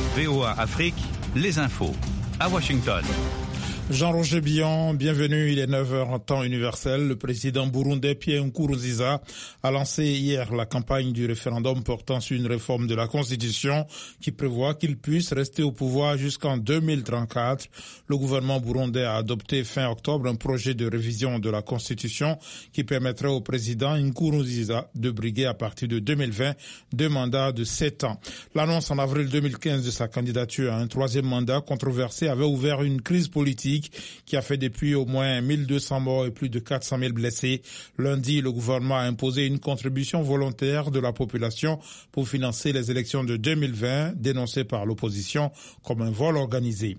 VOA Afrique, les infos. À Washington. Jean-Roger Billon, bienvenue. Il est 9h en temps universel. Le président burundais Pierre Nkurunziza a lancé hier la campagne du référendum portant sur une réforme de la Constitution qui prévoit qu'il puisse rester au pouvoir jusqu'en 2034. Le gouvernement burundais a adopté fin octobre un projet de révision de la Constitution qui permettrait au président Nkurunziza de briguer à partir de 2020 deux mandats de 7 ans. L'annonce en avril 2015 de sa candidature à un troisième mandat controversé avait ouvert une crise politique qui a fait depuis au moins 1200 morts et plus de 400 000 blessés. Lundi, le gouvernement a imposé une contribution volontaire de la population pour financer les élections de 2020, dénoncées par l'opposition comme un vol organisé.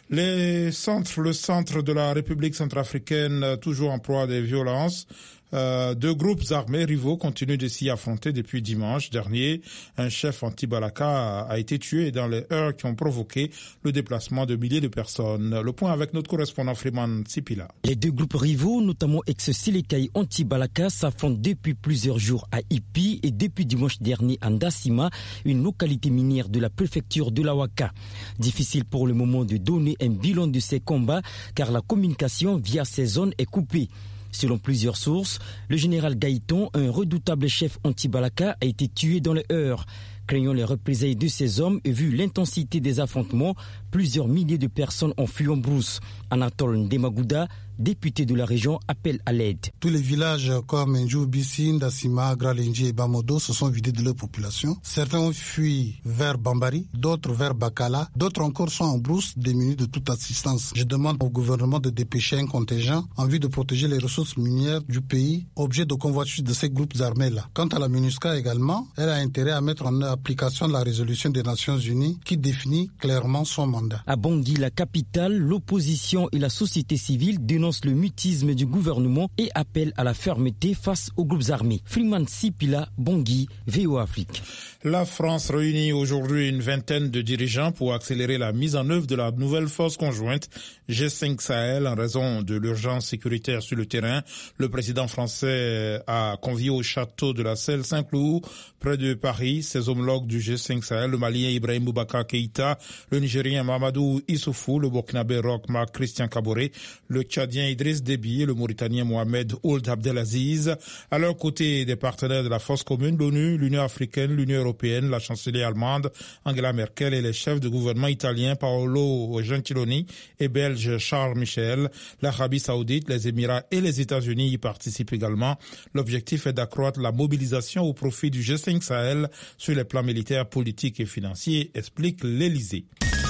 Le centre de la République centrafricaine, toujours en proie des violences. Deux groupes armés rivaux continuent de s'y affronter depuis dimanche dernier. Un chef anti-Balaka a été tué dans les heurts qui ont provoqué le déplacement de milliers de personnes. Le point avec notre correspondant Freeman Sipila. Les deux groupes rivaux, notamment ex-Sélékaï anti-Balaka, s'affrontent depuis plusieurs jours à Ipi et depuis dimanche dernier à Ndassima, une localité minière de la préfecture de l'Awaka. Difficile pour le moment de donner un bilan de ces combats car la communication via ces zones est coupée. Selon plusieurs sources, le général Gaïton, un redoutable chef anti-Balaka, a été tué dans les heurts. Craignant les représailles de ces hommes et vu l'intensité des affrontements, plusieurs milliers de personnes ont fui en brousse. Anatole Ndemagouda, député de la région, appelle à l'aide. Tous les villages comme Ndjoubissi, Ndassima, Gralenji et Bamodo se sont vidés de leur population. Certains ont fui vers Bambari, d'autres vers Bakala, d'autres encore sont en brousse, démunis de toute assistance. Je demande au gouvernement de dépêcher un contingent en vue de protéger les ressources minières du pays, objet de convoitise de ces groupes armés-là. Quant à la MINUSCA également, elle a intérêt à mettre en application de la résolution des Nations Unies qui définit clairement son mandat. À Bangui, la capitale, l'opposition et la société civile dénoncent le mutisme du gouvernement et appellent à la fermeté face aux groupes armés. Freeman Sipila, Bangui, VOA Afrique. La France réunit aujourd'hui une vingtaine de dirigeants pour accélérer la mise en œuvre de la nouvelle force conjointe G5 Sahel en raison de l'urgence sécuritaire sur le terrain. Le président français a convié au château de la Selle Saint-Cloud, près de Paris, ses homologues du G5 Sahel, le Malien Ibrahim Boubacar Keïta, le Nigérien Mamadou Issoufou, le Burkinabé Roch Marc Christian Kaboré, le Tchadien Idriss Déby et le Mauritanien Mohamed Ould Abdelaziz. À leur côté, des partenaires de la force commune, l'ONU, l'Union africaine, l'Union européenne, la chancelière allemande Angela Merkel et les chefs de gouvernement italiens Paolo Gentiloni et belge Charles Michel. L'Arabie saoudite, les Émirats et les États-Unis y participent également. L'objectif est d'accroître la mobilisation au profit du G5 Sahel sur les plans militaires, politiques et financiers, explique l'Élysée.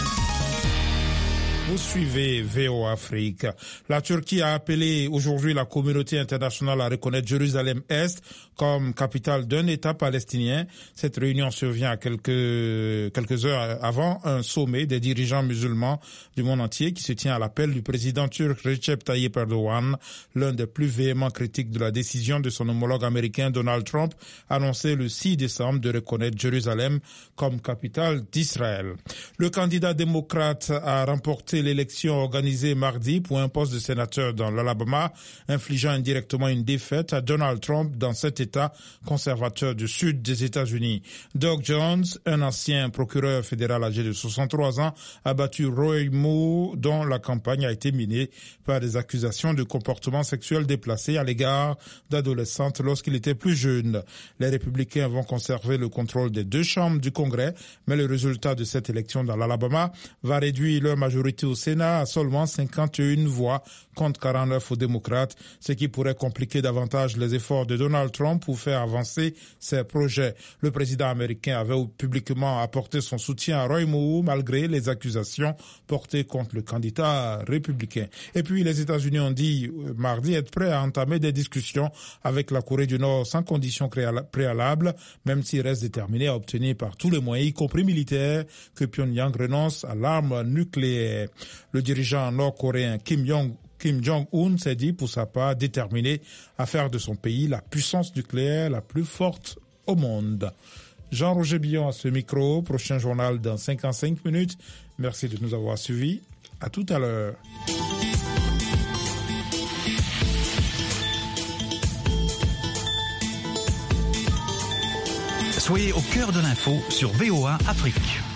Vous suivez VOA Afrique. La Turquie a appelé aujourd'hui la communauté internationale à reconnaître Jérusalem-Est comme capitale d'un État palestinien. Cette réunion survient à quelques heures avant un sommet des dirigeants musulmans du monde entier qui se tient à l'appel du président turc Recep Tayyip Erdogan, l'un des plus véhéments critiques de la décision de son homologue américain Donald Trump, annoncé le 6 décembre de reconnaître Jérusalem comme capitale d'Israël. Le candidat démocrate a remporté l'élection organisée mardi pour un poste de sénateur dans l'Alabama, infligeant indirectement une défaite à Donald Trump dans cet État conservateur du sud des États-Unis. Doug Jones, un ancien procureur fédéral âgé de 63 ans, a battu Roy Moore, dont la campagne a été minée par des accusations de comportement sexuel déplacé à l'égard d'adolescentes lorsqu'il était plus jeune. Les républicains vont conserver le contrôle des deux chambres du Congrès, mais le résultat de cette élection dans l'Alabama va réduire leur majorité au Sénat à seulement 51 voix contre 49 aux démocrates, ce qui pourrait compliquer davantage les efforts de Donald Trump pour faire avancer ses projets. Le président américain avait publiquement apporté son soutien à Roy Moore malgré les accusations portées contre le candidat républicain. Et puis les États-Unis ont dit mardi être prêts à entamer des discussions avec la Corée du Nord sans conditions préalables, même s'ils restent déterminés à obtenir par tous les moyens, y compris militaires, que Pyongyang renonce à l'arme nucléaire. Le dirigeant nord-coréen Kim Jong-un s'est dit pour sa part déterminé à faire de son pays la puissance nucléaire la plus forte au monde. Jean-Roger Billon à ce micro, prochain journal dans 55 minutes. Merci de nous avoir suivis. À tout à l'heure. Soyez au cœur de l'info sur VOA Afrique.